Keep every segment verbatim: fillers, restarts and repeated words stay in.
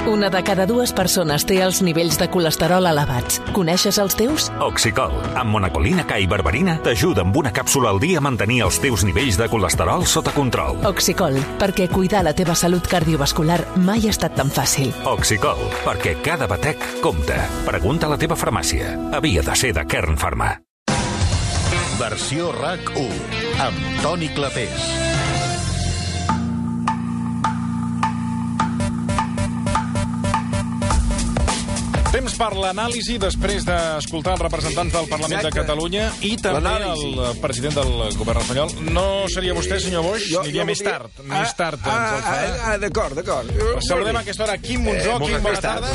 Una de cada dues persones té els nivells de colesterol elevats. Coneixes els teus? Oxicol, amb monacolina K i berberina, t'ajuda amb una càpsula al dia a mantenir els teus nivells de colesterol sota control. Oxicol, perquè cuidar la teva salut cardiovascular mai ha estat tan fàcil. Oxicol, perquè cada batec compta. Pregunta a la teva farmàcia. Havia de ser de Kern Pharma. Versió RAC u, amb Toni Clapés. Temps per l'anàlisi després d'escoltar els representants del Parlament Exacte. de Catalunya i també el president del govern espanyol. No seria vostè, senyor Boix? Jo- Aniria jo més volia- tard. Més tard Ah, ens el ah, farà. ah, D'acord, d'acord. Saludem a aquesta hora Quim Monzó. Quim, bona tarda.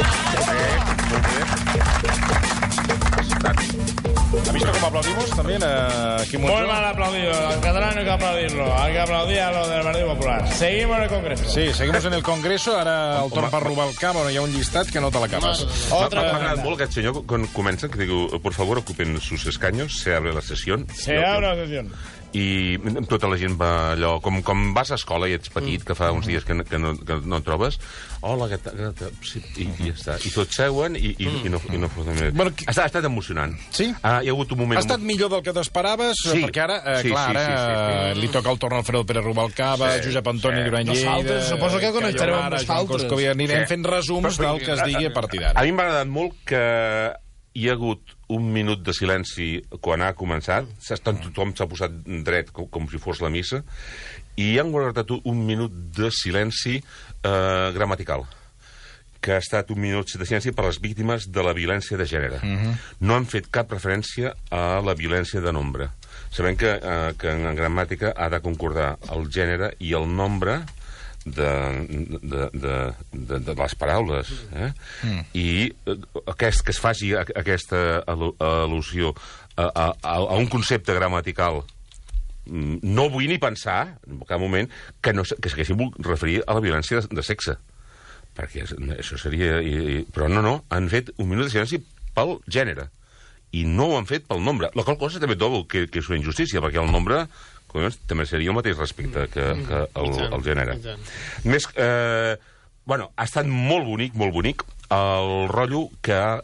¿Ha visto cómo aplaudimos también a Quim Monzó? Muy mal aplaudido. En catalán no hay que aplaudirlo. Hay que aplaudir a lo del Partido Popular. Seguimos en el Congreso. Sí, seguimos en el Congreso. Ara el torn per Rubalcaba. Bueno, hi ha un llistat que no te l'acabes. Otra M'ha vez. agradat molt aquest senyor quan comença, que diu, por favor, ocupen sus escaños, se abre la sesión. Se abre la sesión. I tota la gent va allò... Com, com vas a escola i ets petit, que fa uns dies que, no- que, no, que no trobes, hola, què tal? Què tal? Sí, i, i ja està. I tots seuen i, i, i no, i no foten més. Bueno, qui- ha, estat, ha estat emocionant. Sí? Ah, hi ha hagut un moment... Ha estat millor del que t'esperaves, Sí. perquè ara, eh, Sí, clar, sí, ara sí, sí. li toca el torn a Alfredo Pérez Rubalcaba, Sí, Josep Antoni sí. Duran Lleida... Nosaltres, suposo que connectarem amb Cayo Lara, Joan nosaltres. Coscovi. Anirem Sí. fent resums del que es digui a partir d'ara. A mi m'ha agradat molt que hi ha hagut un minut de silenci quan ha començat. Tothom s'ha posat dret com, com si fos la missa. I hi han guardat un minut de silenci eh, gramatical, que ha estat un minut de silenci per les víctimes de la violència de gènere. Uh-huh. No han fet cap referència a la violència de nombre. Sabem que, eh, que en gramàtica ha de concordar el gènere i el nombre de, de, de, de, de les paraules. Eh? Mm. I eh, aquest, que es faci a, aquesta al, al·lusió a, a, a un concepte gramatical, mm, no vull ni pensar, en cap moment, que, no, que s'haguessin volgut referir a la violència de, de sexe. Perquè això seria... I, i, però no, no, han fet un minut de silenci pel gènere. I no ho han fet pel nombre. La qual cosa també trobo que, que és una injustícia, perquè el nombre... també seria el mateix respecte que, que el, el gènere. Més, eh, bueno, ha estat molt bonic, molt bonic, el rotllo que ha...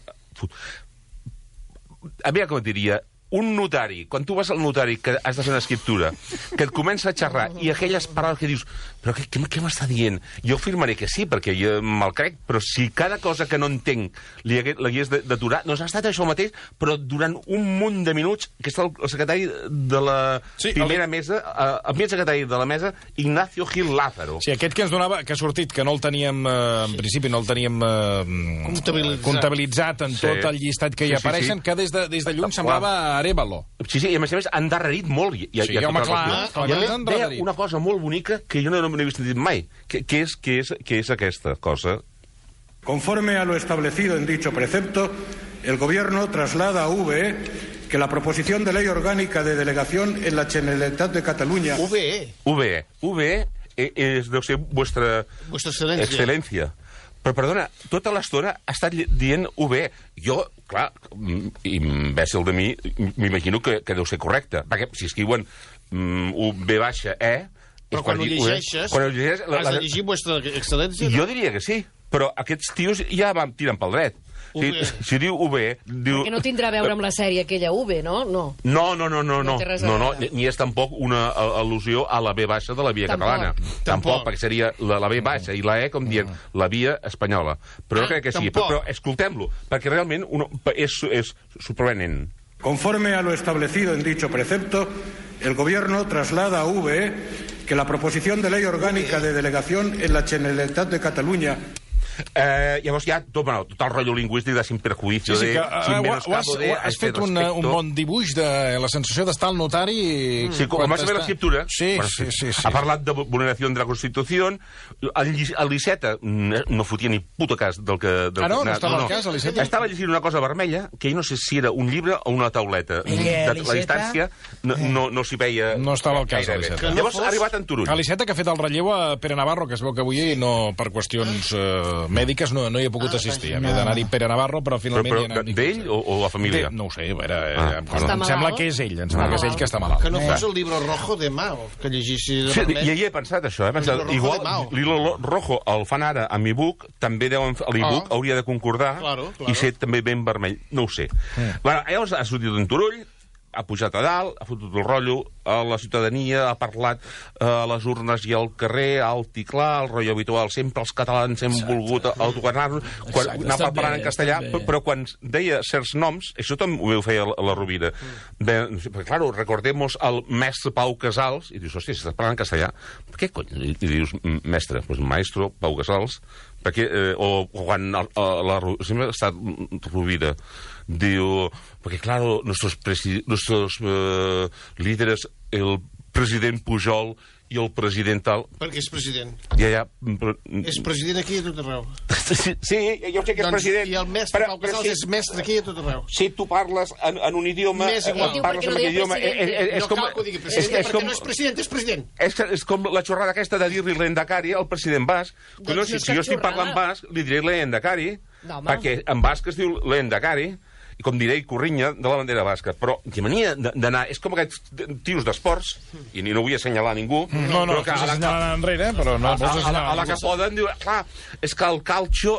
A mi, com et diria, un notari, quan tu vas al notari que has de fer una escriptura, que et comença a xerrar i aquelles paraules que dius, però què, què, què m'està dient? Jo afirmaré que sí, perquè jo me'l crec, però si cada cosa que no entenc li hagués, l'hagués d'aturar, doncs ha estat això mateix, però durant un munt de minuts, que està el, el secretari de la Sí, primera el... mesa, eh, el primer secretari de la mesa, Ignacio Gil Lázaro. Sí, aquest que ens donava, que ha sortit, que no el teníem, eh, en principi no el teníem eh, Comptabilitzat. comptabilitzat en Sí. tot el llistat que hi Sí, sí, apareixen, sí. que des de, des de lluny semblava Arevalo. Sí, sí, i a més a més han darrerit molt. I, Sí, i, home, i, clar, I clar, a més han deia darrerit. una cosa molt bonica que jo no, no n'he vist dir mai, que, que, és, que, és, que és aquesta cosa. Conforme a lo establecido en dicho precepto, el Gobierno traslada a U V E que la proposición de ley orgánica de delegación en la Generalitat de Cataluña... U V E. U V E. U V E és, deu ser vostra... Vuestra excelencia. Excel·lència. Però, perdona, tota l'estona ha estat dient U V E. Jo, clar, imbècil de mi, m'imagino que, que deu ser correcte. Perquè si escriuen mm, U V baixa E... Però quan ho llegeixes, quan ho llegeixes la, has la, de llegir vuestra excel·lència? jo diria que sí, però aquests tios ja van tirant pel dret. Si, si diu U V E... Diu... Que no tindrà a veure amb la sèrie aquella U V, no? No. No, no, no, no, No no, té res a no, no, veure. ni és tampoc una a- al·lusió a la B baixa de la via Tampoc. catalana. Tampoc, Tampoc. perquè seria la, la B baixa i la E, com dient, la via espanyola. Però Ah, no crec que sí, tampoc. però, però escoltem-lo, perquè realment uno, és, és sorprenent. Conforme a lo establecido en dicho precepto, el Gobierno traslada a U V E que la proposición de ley orgánica de delegación en la Generalitat de Cataluña... Eh, llavors ja tot, bueno, tot el rotllo lingüístic de sin perjuicio, Sí, sí, de que, sin uh, ho, menoscabo has, de... ho has fet un, un bon dibuix de la sensació d'estar al notari... Sí, com vas a ver l'escriptura... Sí, bueno, sí, sí, sí. Ha parlat de vulneració de la Constitució. El, Lli- el Iceta no fotia ni puto cas del que... Del Ah, no? que- No estava al cas, el Iceta? Estava llegint una cosa vermella, que jo no sé si era un llibre o una tauleta. Miguel De la distància no, no, no s'hi veia... No estava al cas, gairebé. l'Iceta. Llavors ha arribat en Turull. A l'Iceta, que ha fet el relleu a Pere Navarro, que es veu que avui no per qüestions eh, mèdiques no, no hi he pogut assistir. Havia d'anar-hi Pere Navarro, però finalment... Però, però d'ell o, o la família? De, no ho sé, a veure, ah, em, em sembla que és ell, em sembla que és ell que està malalt. Que no fos el llibre rojo de Mao, que llegissi de sí, vermell. ja hi he pensat, això. He pensat, igual, l'hilo rojo el fan ara amb e-book, també deuen... L'e-book oh. hauria de concordar claro, claro. i ser també ben vermell. No ho sé. Mm. Bueno, llavors ha sortit un Turull, ha pujat a dalt, ha fotut el rotllo a la ciutadania, ha parlat a les urnes i al carrer, alt i clar, el rotllo habitual. Sempre els catalans hem Exacte. volgut autogovernar-nos, anar parlant en castellà, però, però quan deia certs noms, això també ho feia la, la Rovira, de, perquè, clar, recordemos el mestre Pau Casals, i dius, hòstia, si estàs parlant en castellà, per què cony? I dius, mestre, pues maestro Pau Casals, perquè, eh, o quan la, la, sempre ha estat Rovira, diu, porque claro, nuestros, nuestros uh, líderes, el president Pujol i el president tal... Perquè és president. Ja, ja... Però... És president aquí a tot arreu. Sí, sí, jo sé que és doncs, president. I el mestre però, Pau Casals si, és mestre aquí a tot arreu. Si tu parles en, en un idioma... Més igual. Parles en un idioma... És, és, és no com, cal que ho digui president, és, és perquè com, no és president, és president. És, és com la xorrada aquesta de dir-li l'endacari al president basc. Doncs no, si, si jo estic parlant basc, li diré l'endacari, no, perquè en basc es diu l'endacari, i com diré, corrinya de la bandera basca. Però que mania d'anar... És com aquests tios d'esports, i no vull assenyalar a ningú... No, no, que s'assenyalen enrere, però no vols assenyalar. A la que poden, diu, clar, és que el calcio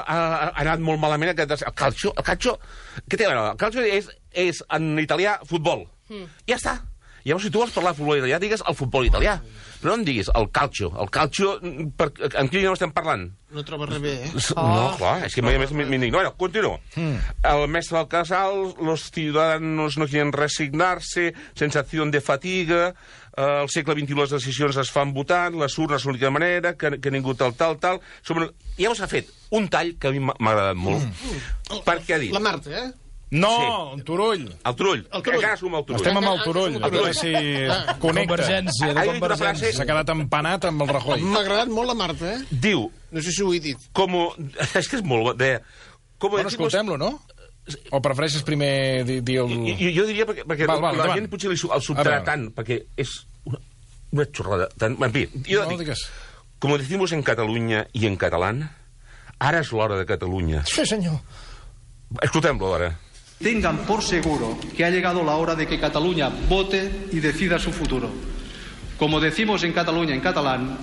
ha anat molt malament. El calcio, el calcio... Què té a veure? El calcio és, és en italià, futbol. Ja està. Llavors, si tu vols parlar de futbol italià, digues el futbol italià. Però no em diguis el calcio. El calcio, per, en quin idioma estem parlant? No trobo res bé, eh? Oh. No, clar, és que a més m'indigno. Bueno, continuo. Mm. El mestre del Casal, los ciudadanos no quieren resignarse, sensació de fatiga, eh, al segle vint-i-u les decisions es fan votant, les urnes l'única manera, que, que ningú tal, tal, tal... Sobre... Llavors ha fet un tall que a mi m'ha agradat molt. Mm. Perquè ha dit... La Marta, eh? No, sí. El Turull. El Turull. El Turull. Encara som el Turull. Estem amb el Turull. A veure si connecta. Convergència, de Convergència. S'ha quedat empanat amb el Rajoy. M'ha agradat molt la Marta, eh? Diu... No sé si ho he dit. Com... És que és molt... De... Com bueno, escoltem-lo, no? O prefereixes primer dir, dir el... Jo, jo diria perquè, perquè val, val, la davant. gent potser li el sobtarà tant, perquè és una, una xorrada. Tan... En fi, jo no, dic... Digues. Como decimos en Catalunya i en catalán, ara és l'hora de Catalunya. Sí, senyor. Escoltem-lo, ara. Tengan por seguro que ha llegado la hora de que Cataluña vote y decida su futuro. Como decimos en Cataluña, en catalán,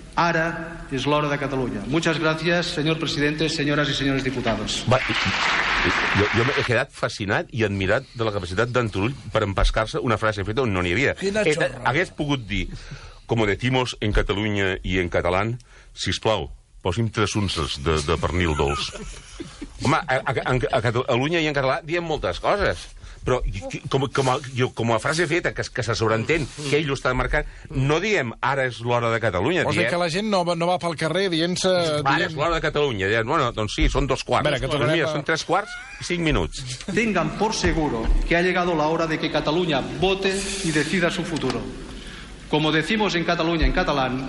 ara es la hora de Cataluña. Muchas gracias, señor presidente, señoras y señores diputados. Va, jo, jo m'he quedat fascinat i admirat de la capacitat d'en Turull per empascar-se una frase feta on no n'hi havia. Et, hagués pogut dir, como decimos en Catalunya i en catalán, sisplau, posi'm tres unces de, de pernil dolç. Home, a, a, a Catalunya i en català diem moltes coses, però com, com, a, jo, com a frase feta, que, que se sobreentén que ell ho està marcant, no diem ara és l'hora de Catalunya. Vols dir que la gent no, no va pel carrer dient-se... Ara dient... és l'hora de Catalunya. Dient, bueno, doncs sí, són dos quarts. Veure, doncs mira, a... són tres quarts i cinc minuts. Tengan por seguro que ha llegado la hora de que Cataluña vote y decida su futuro. Como decimos en Cataluña, en catalán,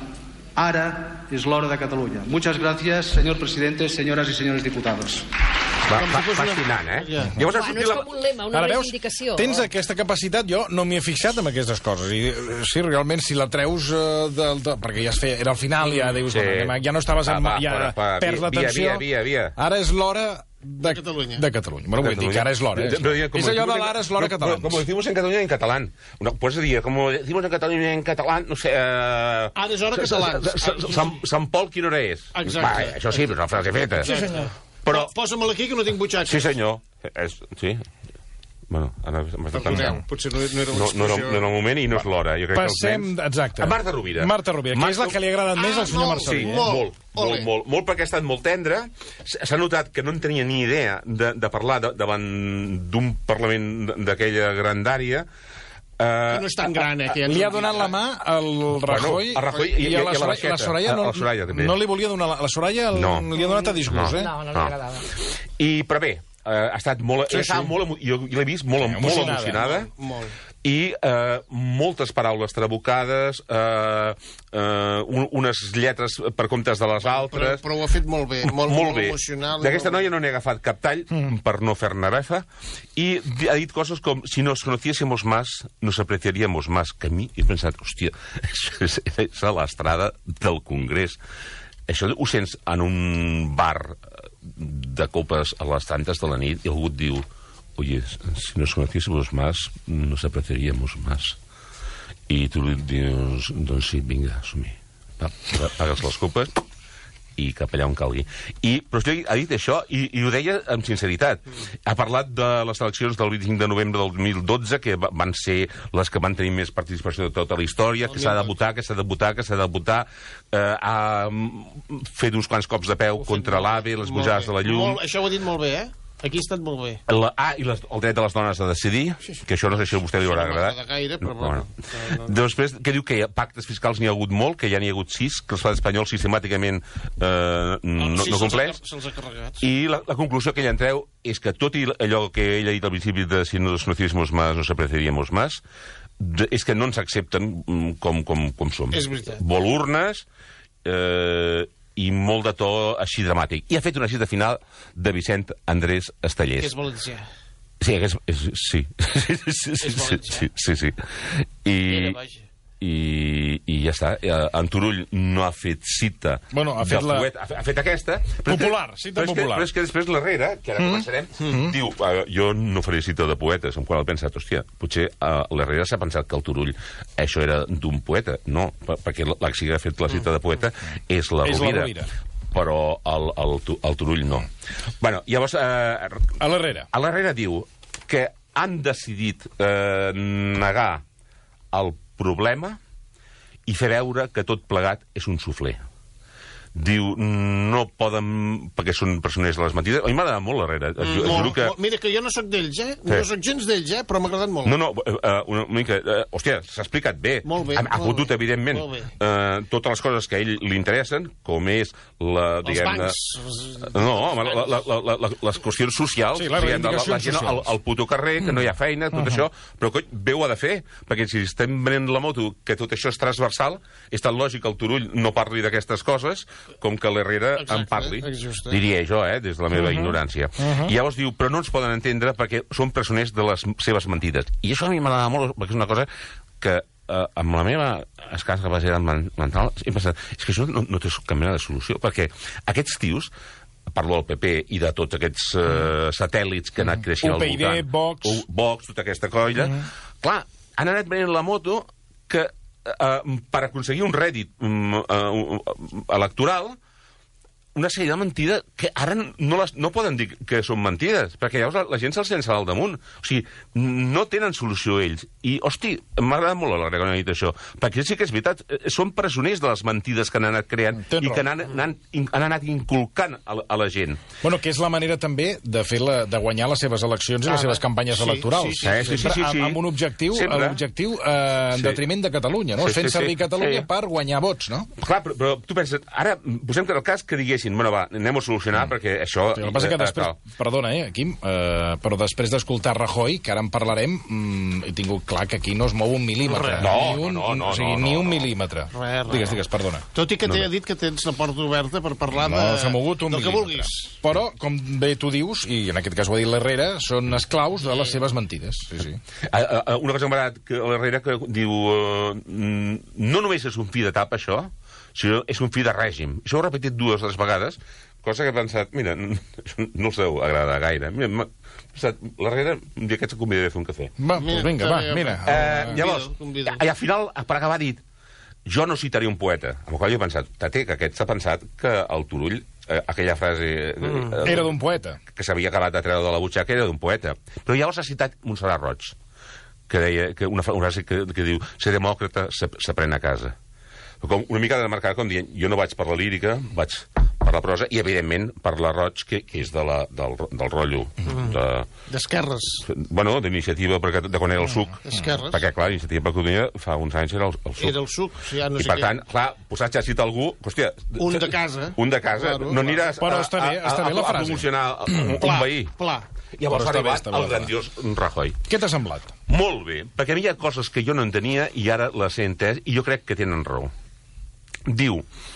ara es la hora de Cataluña. Muchas gracias, señor presidente, señoras y señores diputados. Va, va, fascinant, eh? Yeah. Llavors, bueno, és com un lema, una Ara, reivindicació. Veus, tens aquesta capacitat, jo no m'hi he fixat en aquestes coses. I, sí, realment, si la treus... Uh, de, de, perquè ja es feia, era al final, ja dius, sí. bueno, ja no estaves... En, va, ja va, va, perds l'atenció. Ara és l'hora... De Catalunya. De Catalunya. Bueno, vull dir que ara és l'hora. Eh? És allò de l'ara és l'hora català. Com decimos en Catalunya en català. No, puedes dir, com decimos en Catalunya en català, no sé... Uh, ara és hora català. Sant Pol, quina hora és? Exacte. Va, això sí, però és una frase feta. Sí, senyor. Però... Posa-me'l aquí, que no tinc butxaques. Sí, senyor. És, sí. Bueno, ara m'està tenint. Potser no, no era no, no, era, no era el moment i no és l'hora. Passem, exacte. A Marta Rovira. Marta Rovira, que Marta... és la que li ha agradat més al senyor Marcelí. Sí, molt, molt, molt, molt, perquè ha estat molt tendre. S'ha notat que no en tenia ni idea de, de parlar de, davant d'un Parlament d'aquella grandària. Uh, no és tan gran, eh? Que li ha donat la mà al Rajoy, bueno, Rajoy i, i, i a la Soraya. La Soraya no, la Soraya, no li volia donar... La Soraya no. li ha donat a disgust, no. eh? No, no li no. agradava. I, però bé, Uh, ha estat molt... Sí, sí. molt jo l'he vist molt, sí, molt emocionada. Molt, molt. I uh, moltes paraules trabucades, uh, uh, un, unes lletres per comptes de les altres... Però, però ho ha fet molt bé, molt, molt, molt bé. Emocional. D'aquesta noia no n'he agafat cap tall, mm. per no fer-ne befa, i ha dit coses com, si nos conociésemos más, nos apreciaríamos más, que a mi he pensat, hòstia, és, és, és a l'estrada del Congrés. això ho sents en un bar de copes a les tantes de la nit i algú et diu, oye, si nos conociésemos más, nos apreciaríamos más. I tu dius, doncs sí, vinga, som-hi. Pagues les copes i cap allà on calgui. I, però ha dit això, i, i ho deia amb sinceritat. Ha parlat de les eleccions del vint-i-cinc de novembre del dos mil dotze, que van ser les que van tenir més participació de tota la història, que s'ha de votar, que s'ha de votar, que s'ha de votar. Eh, ha fet uns quants cops de peu contra l'AVE, les pujades de la llum. Molt, això ho ha dit molt bé, eh? Aquí ha estat molt bé. La, ah, i les, el dret de les dones a decidir, sí, sí. Que això no sé si a vostè li haurà agradat. No gaire, però... No, bueno. no, no. Després, que diu que pactes fiscals n'hi ha hagut molt, que ja n'hi ha hagut sis, que l'estat espanyol sistemàticament eh, no, no, sí, no compleix. Se'ls ha carregat. I la, la conclusió que ella en treu és que tot i allò que ella ha dit al principi de si no nos conociésemos más, nos apreciaríamos más, de, és que no ens accepten com, com, com som. És veritat. Vol urnes... Eh, i molt de to així dramàtic. I ha fet una cita final de Vicent Andrés Estellés. Que és valencià. Sí, que és... és sí. És valencià. Sí, sí, sí. I... Era, vaja. I, i ja està. En Turull no ha fet cita bueno, ha fet, la... poeta, ha fet aquesta popular, cita però popular que, però és que després l'Herrera, que ara mm. començarem mm. diu, uh, jo no faré cita de poetes, amb qual he pensat, hòstia, potser uh, l'Herrera s'ha pensat que el Turull això era d'un poeta, no, perquè la que ha fet la cita de poeta és la és Rovira, la Rovira. Però el, el, el Turull no. Bueno, llavors uh, a l'Herrera a l'Herrera diu que han decidit uh, negar el problema i fer veure que tot plegat és un sufler. Diu, no poden... perquè són personers de les mentides. A mi m'ha agradat molt l'Herrera. Mm, molt, que... Mira, que jo no sóc d'ells, eh? Sí. No sóc gens d'ells, eh? Però m'ha agradat molt. No, no, uh, una mica... Uh, hòstia, s'ha explicat bé. Molt bé. Ha, ha fotut, evidentment, uh, totes les coses que a ell li interessen, com és la... Els diguem, bancs. No, home, la, la, la, la, les qüestions socials. Sí, la reivindicació la, la gent al, al puto carrer, que no hi ha feina, tot uh -huh. això. Però, coi, bé ho ha de fer, perquè si estem venent la moto, que tot això és transversal, és tan lògic que el Turull no parli d'aquestes coses com que l'Herrera en parli, exacte. Diria jo, eh, des de la meva uh -huh. ignorància. Uh -huh. I llavors diu, però no ens poden entendre perquè són presoners de les seves mentides. I això a mi m'agrada molt, perquè és una cosa que eh, amb la meva escassa capacitat mental he pensat, és que això no, no té cap mena de solució, perquè aquests tios, parlo del P P i de tots aquests uh, satèl·lits que han anat creixent al voltant. U P I D, Vox... U, Vox, tota aquesta colla. Uh -huh. Clar, han anat venint la moto que uh, per aconseguir un rèdit um, uh, electoral una sèrie de mentides que ara no, les, no poden dir que són mentides, perquè llavors la, la gent se'ls llença al damunt. O sigui, no tenen solució ells. I, hosti, m'ha agradat molt l'Herrera quan ha dit això, perquè sí que és veritat, són presoners de les mentides que han anat creant Tens i que han, han, han anat inculcant a, a la gent. Bueno, que és la manera també de fer la, de guanyar les seves eleccions i les ah, seves campanyes sí, electorals. Sí, sí, sí, sí, sí, sí. Amb un objectiu, l'objectiu eh, en sí. detriment de Catalunya, no? Sí, fent sí, servir sí, Catalunya sí. per guanyar vots, no? Clar, però, però tu penses, ara posem que el cas que diguessin, bueno, va, anem a solucionar, mm. perquè això... Sí, el que passa que després, eh, perdona, eh, Quim, eh, però després d'escoltar Rajoy, que ara en parlarem, mm, he tingut clar que aquí no es mou un mil·límetre. No, ni un, no, no, o sigui, no, no, ni un no. mil·límetre. Res, res. Digues, digues, perdona. Tot i que no, t'he no. dit que tens la porta oberta per parlar no, de, s'ha mogut un del que vulguis. Però, com bé tu dius, i en aquest cas ho ha dit l'Herrera, són esclaus de les seves mentides. Sí, sí. Uh, uh, una cosa que m'ha agradat, que l'Herrera que diu uh, no només és un fi d'etapa, això, sinó és un fi de règim. Això ho he repetit dues o tres vegades, cosa que he pensat, mira, no els deu agradar gaire. Mira, l'Herrera, un dia aquest convidaré a fer un cafè. Va, doncs vinga, va, mira. Uh, llavors, i al final, per acabar, ha dit, jo no citaré un poeta. Amb el qual jo he pensat, tate, que aquest s'ha pensat que el Turull, eh, aquella frase... Mm. Eh, era d'un poeta. Que s'havia acabat de treure de la butxaca, era d'un poeta. Però llavors ha citat Montserrat Roig, que deia, que una frase que, que diu, ser demòcrata s'aprèn a casa. Com, una mica de marcar com dient, jo no vaig per la lírica, vaig per la prosa, i evidentment per la Roig, que, que és de la, del, del rotllo mm. de... d'esquerres. Bueno, d'iniciativa, de quan era el suc. D'esquerres. Perquè, clar, l'iniciativa per Catalunya fa uns anys era el, el suc. Era el suc, sí, ja no sé I per tant, què. Clar, posat ja cita algú, hòstia... Un de casa. Un de casa, claro, no aniràs però està bé, a, està bé a, la a, frase. a promocionar un, pla, un veí. Pla. Llavors ha arribat el grandiós Rajoy. Què t'ha semblat? Molt bé, perquè hi havia coses que jo no entenia i ara les he entès i jo crec que tenen raó. Diu,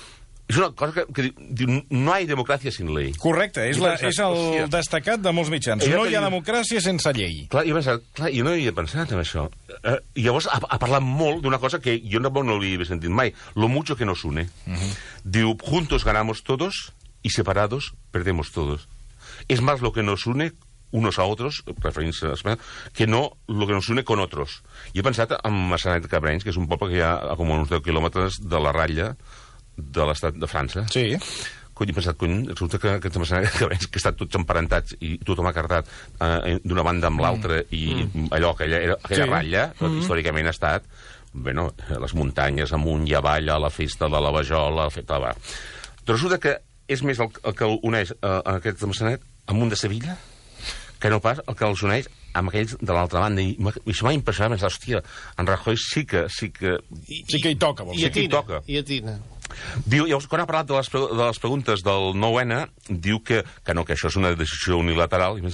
És una cosa que, que diu, no hi ha democràcia sin llei. Correcte, és, la, és el hòstia, destacat de molts mitjans. No hi ha democràcia sense llei. Clar, jo, pensat, clar, jo no hi he pensat en això. Eh, I llavors ha, ha parlat molt d'una cosa que jo no, no l'havia sentit mai. Lo mucho que nos une. Uh -huh. Diu, juntos ganamos todos y separados perdemos todos. Es más lo que nos une unos a otros, referint-se a Espanya, que no lo que nos une con otros. I he pensat en Massanet de Cabrenys, que és un poble que hi ha a com uns deu quilòmetres de la ratlla de l'estat de França. Sí. Cony, he pensat, cony, resulta que aquests Massanet de Cabrenys, que estan tots emparentats i tothom ha cartat eh, d'una banda amb l'altra, mm. i mm. allò, aquella, era, aquella sí. ratlla, mm. històricament ha estat, bueno, les muntanyes amunt i avall, a la festa de la Vajol, a la festa de la... Però resulta que és més el, el que uneix eh, aquests de Massanet amunt de Sevilla que no pas el que els uneix amb aquells de l'altra banda. I, i això m'ha impressionat, m'ha dit, hòstia, en Rajoy sí que... Sí que, I, sí que hi toca, vol dir. I atina, i atina. Diu, llavors, quan ha parlat de les, de les preguntes del nou ene, diu que, que no, que això és una decisió unilateral, i,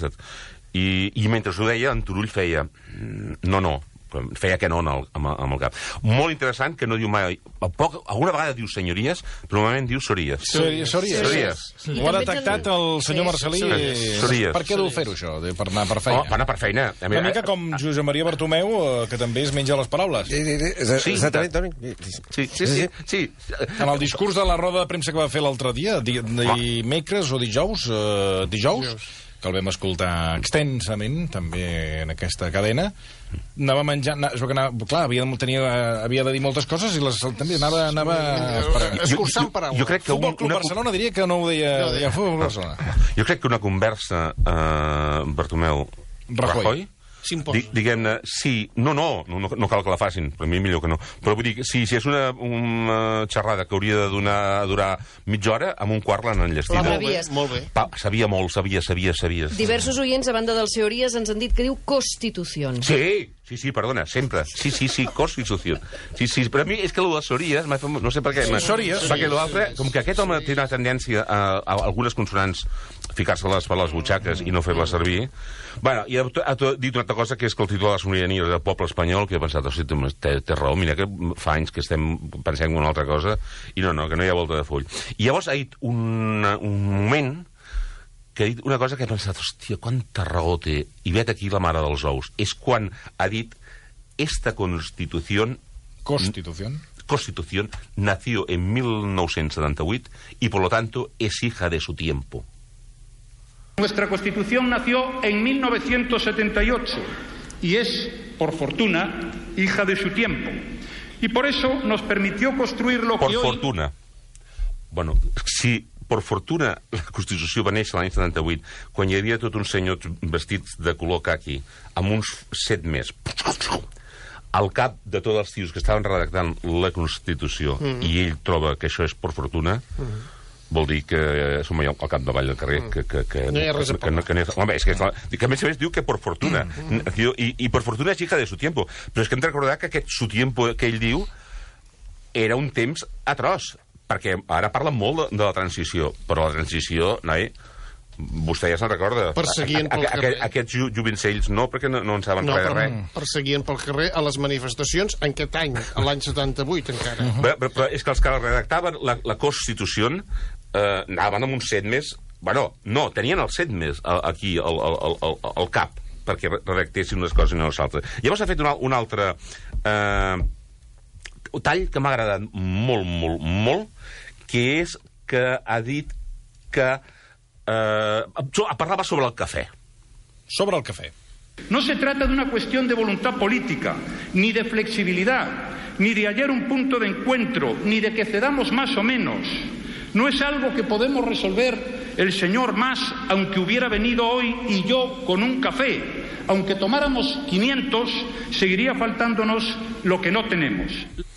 i, i mentre ho deia, en Turull feia no, no, feia que no amb el, amb el cap. Molt interessant, que no diu mai... Poc, alguna vegada diu senyories, però normalment diu sories. Sories. Sories. Sí. Ho ha detectat el senyor Marcelí. Sories. Per què deu fer-ho, això? Per anar per feina? Oh, per anar per feina. Una mica com Josep Maria Bartomeu, que també es menja les paraules. Sí, exactament, Toni. Sí, sí, sí, sí. En el discurs de la roda de premsa que va fer l'altre dia, dimecres o dijous, dijous, que el vam escoltar extensament, també en aquesta cadena, anava menjant... Anava, clar, havia de, tenia, havia de dir moltes coses i les, també anava... anava escurçant paraules. Jo crec que Futbol Club una... Barcelona diria que no ho deia, no deia Futbol Barcelona. Jo crec que una conversa eh, Bartomeu Rajoy, Rajoy Di, diguem-ne, sí, no, no, no, no cal que la facin, per mi millor que no, però vull dir, sí, si és una, una xerrada que hauria de donar, durar mitja hora, amb un quart l'han enllestit. Molt bé, molt bé. Pa, sabia molt, sabia, sabia, sabia. Diversos oients, a banda dels teories, ens han dit que diu Constitució. Sí, sí, sí, perdona, sempre. Sí, sí, sí, Constitució. Sí, sí, però a mi és que lo de Sories, no sé per què... Sí, Sories. Perquè l'altre, com que aquest home té una tendència a, a algunes consonants ficar-se-les per les butxaques i no fer-les servir. Bueno, i ha, ha dit una altra cosa, que és que el titular de la sobirania del poble espanyol, que he pensat, hosti, té, té raó, mira que fa anys que estem pensant en una altra cosa, i no, no, que no hi ha volta de full. I llavors ha dit un, un moment que ha dit una cosa que he pensat, hòstia, quanta raó té, i vet aquí la mare dels ous, és quan ha dit esta Constitución... Constitución? Constitución nació en mil nou-cents setanta-vuit y por lo tanto es hija de su tiempo. Nuestra Constitución nació en mil novecientos setenta y ocho y es, por fortuna, hija de su tiempo. Y por eso nos permitió construir lo que hoy... Por fortuna. Bueno, si por fortuna la Constitució va néixer l'any setanta-vuit, quan hi havia tot un senyors vestits de color caqui, amb uns set més, al cap de tots els tios que estaven redactant la Constitució, mm. i ell troba que això és per fortuna, mm. vol dir que som allà al capdavall del carrer, que, que, que, no hi ha res a parlar. Que, que, que, home, és que, que a més a més diu que per fortuna, mm. i, i per fortuna és hija de su tiempo, però és que hem de recordar que aquest su tiempo que ell diu era un temps atroç, perquè ara parlen molt de, de la transició, però la transició, noi, vostè ja se'n recorda. Perseguien pel carrer. Aquests jovencells no, perquè no, no en saben res de res. Perseguien pel carrer a les manifestacions en aquest any, a l'any setanta-vuit encara. Uh -huh. però, però és que els que redactaven la, la Constitució eh, anaven amb un set més... Bueno, no, tenien el set més aquí al, al, al, al cap perquè redactessin unes coses i no les altres. Llavors ha fet un, un altre eh, tall que m'ha agradat molt, molt, molt, que és que ha dit que eh, parlava sobre el cafè. Sobre el cafè. No se trata de una cuestión de voluntad política, ni de flexibilidad, ni de hallar un punto de encuentro, ni de que cedamos más o menos. No es algo que podemos resolver el señor Mas, aunque hubiera venido hoy, y yo con un café. Aunque tomáramos quinientos, seguiría faltándonos lo que no tenemos.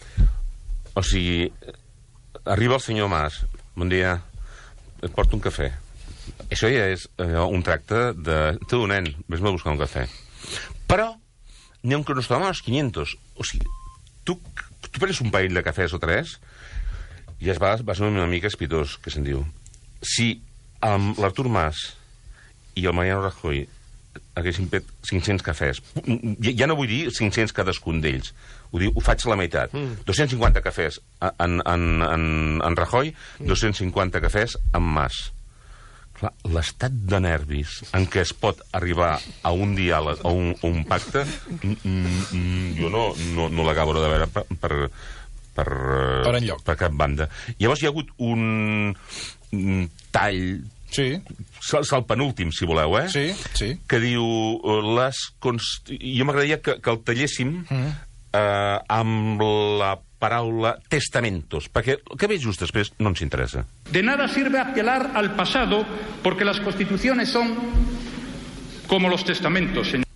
O sigui, arriba el senyor Mas, bon dia, et porto un cafè. Això ja és eh, un tracte de... Tu, nen, vés-me a buscar un cafè. Però, ni aunque nos tomamos quinientos. O sigui, tu, tu prens un parell de cafès o tres i es vas, vas una mica espitós, que se'n diu. Si amb l'Artur Mas i el Mariano Rajoy haguéssim fet cinc-cents cafès. Ja no vull dir cinc-cents cadascun d'ells. Ho, diu, ho faig la meitat. Mm. dos-cents cinquanta cafès en, en, en, en Rajoy, mm. dos-cents cinquanta cafès en Mas. Clar, l'estat de nervis en què es pot arribar a un diàleg, a un, a un pacte, mm, mm, jo no, no, no l'acabo de veure per, per, per, per enlloc. Per cap banda. Llavors hi ha hagut un, un tall... Sí. És el penúltim, si voleu, eh? Sí, sí. Que diu... Les const... Jo m'agradaria que, que el talléssim mm. eh, amb la paraula testamentos, perquè el que ve just després no ens interessa. De nada sirve apelar al pasado porque las constituciones son como los testamentos, señor.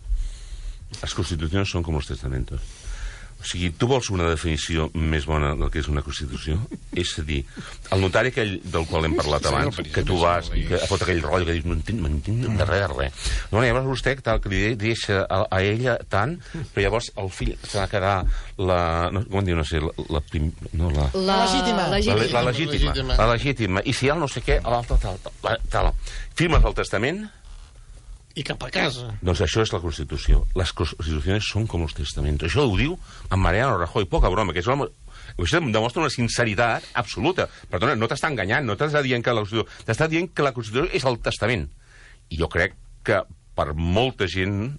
Las constituciones son como los testamentos. O sigui, tu vols una definició més bona del que és una Constitució? És a dir, el notari aquell del qual hem parlat abans, sí, que tu vas i que fot aquell rotllo que dius, no entenc, no entenc de res, res. No, llavors vostè tal, que li deixa a, a ella tant, però llavors el fill se va quedar la... No, com diu, no sé, la... La, prim, no, la, la legítima. La, la, la legítima. La legítima. I si hi ha no sé què, a l'altre tal, tal, tal. Firmes el testament... I cap a casa. Doncs això és la Constitució. Les constitucions són com els testaments. Això ho diu en Mariano Rajoy. Poca broma, que és una... Això demostra una sinceritat absoluta. Perdona, no t'està enganyant, no t'està dient que la Constitució... T'està dient que la Constitució és el testament. I jo crec que per molta gent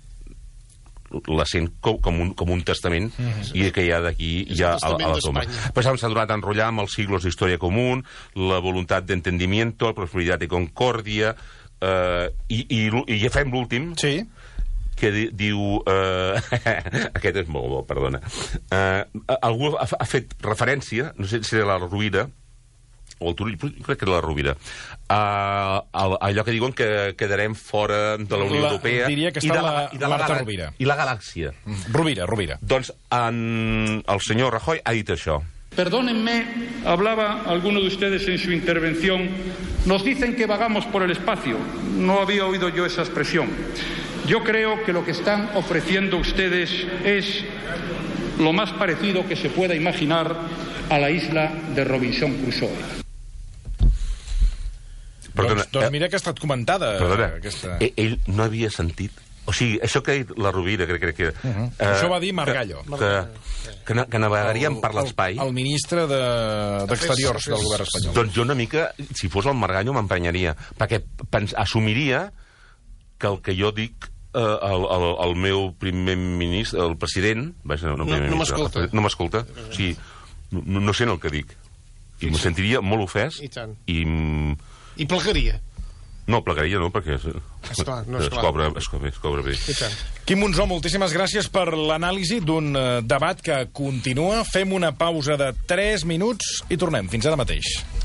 la sent com, com, un, com un testament mm-hmm. i que hi ha d'aquí ja a, a la toma. Pues s'ha donat a enrotllar amb els siglos d'història comú, la voluntat d'entendimiento, la prosperitat i concòrdia... Uh, i, i, i ja fem l'últim sí. que di, diu uh, aquest és molt bo, perdona uh, algú ha, ha fet referència, no sé si era la Rovira o el Turull, crec que era la Rovira uh, allò que diuen que quedarem fora de la Unió la, Europea diria que està i de, la, i de la, la Rovira i la galàxia Rovira, Rovira. Doncs en, el senyor Rajoy ha dit això. Perdónenme, hablaba alguno de ustedes en su intervención, nos dicen que vagamos por el espacio. No había oído yo esa expresión. Yo creo que lo que están ofreciendo ustedes es lo más parecido que se pueda imaginar a la isla de Robinson Crusoe. Perdona, doncs, doncs mira que ha estat comentada. Perdona, aquesta... ell no havia sentit... O sigui, això que ha dit la Rovira, crec, crec que... Uh -huh. eh, això va dir Margallo. Que, que, que navegaríem per l'espai. El, el ministre d'Exteriors de, del govern espanyol. Doncs jo una mica, si fos el Margallo, m'emprenyaria. Perquè pens, assumiria que el que jo dic, eh, el, el, el meu primer ministre, el president... Vaja, no, no, no, no m'escolta. No m'escolta. O sigui, no, no sent el que dic. I em sentiria molt ofès. I tant. I, I plegaria. No, plegaria no, perquè es, esclar, no, es, cobra, es, cobra, es cobra bé. Quim Monzó, moltíssimes gràcies per l'anàlisi d'un uh, debat que continua. Fem una pausa de tres minuts i tornem. Fins ara mateix.